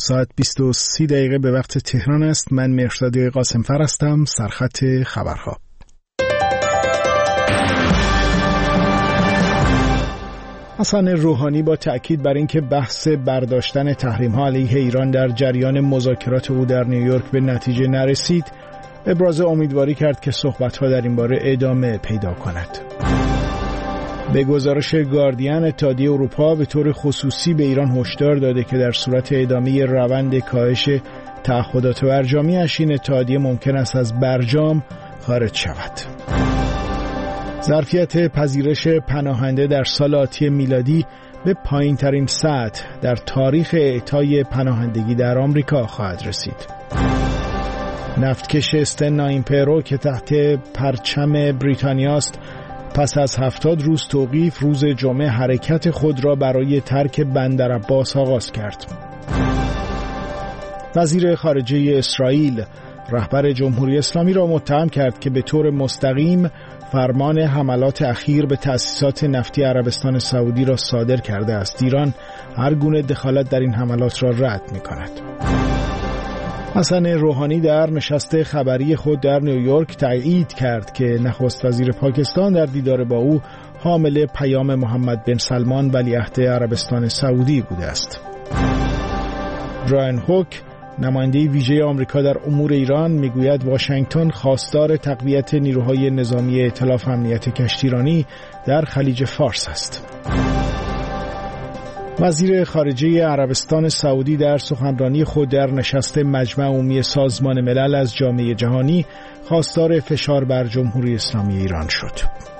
ساعت 20:30 به وقت تهران است. من مهرداد قاسمفر هستم. سرخط خبرها. حسن روحانی با تأکید بر اینکه بحث برداشتن تحریم‌ها علیه ایران در جریان مذاکرات او در نیویورک به نتیجه نرسید، ابراز امیدواری کرد که صحبت‌ها در این باره ادامه پیدا کند. به گزارش گاردین، اتحادیه اروپا به طور خصوصی به ایران هشدار داده که در صورت ادامه روند کاهش تعهدات برجامی‌اش این اتحادیه ممکن است از برجام خارج شود. ظرفیت پذیرش پناهنده در سال آتی میلادی به پایین‌ترین سطح در تاریخ اعطای پناهندگی در آمریکا خواهد رسید. نفتکش استن نایمپرو که تحت پرچم بریتانیا است، پس از 70 روز توقیف روز جمعه حرکت خود را برای ترک بندر عباس آغاز کرد. وزیر خارجه اسرائیل رهبر جمهوری اسلامی را متهم کرد که به طور مستقیم فرمان حملات اخیر به تأسیسات نفتی عربستان سعودی را صادر کرده است. ایران هر گونه دخالت در این حملات را رد می‌کند. حسن روحانی در نشست خبری خود در نیویورک تایید کرد که نخست وزیر پاکستان در دیدار با او حامل پیام محمد بن سلمان ولیعهد عربستان سعودی بوده است. برایان هوک نماینده ویژه آمریکا در امور ایران میگوید واشنگتن خواستار تقویت نیروهای نظامی ائتلاف امنیت کشتیرانی در خلیج فارس است. وزیر خارجه عربستان سعودی در سخنرانی خود در نشست مجمع عمومی سازمان ملل از جامعه جهانی خواستار فشار بر جمهوری اسلامی ایران شد.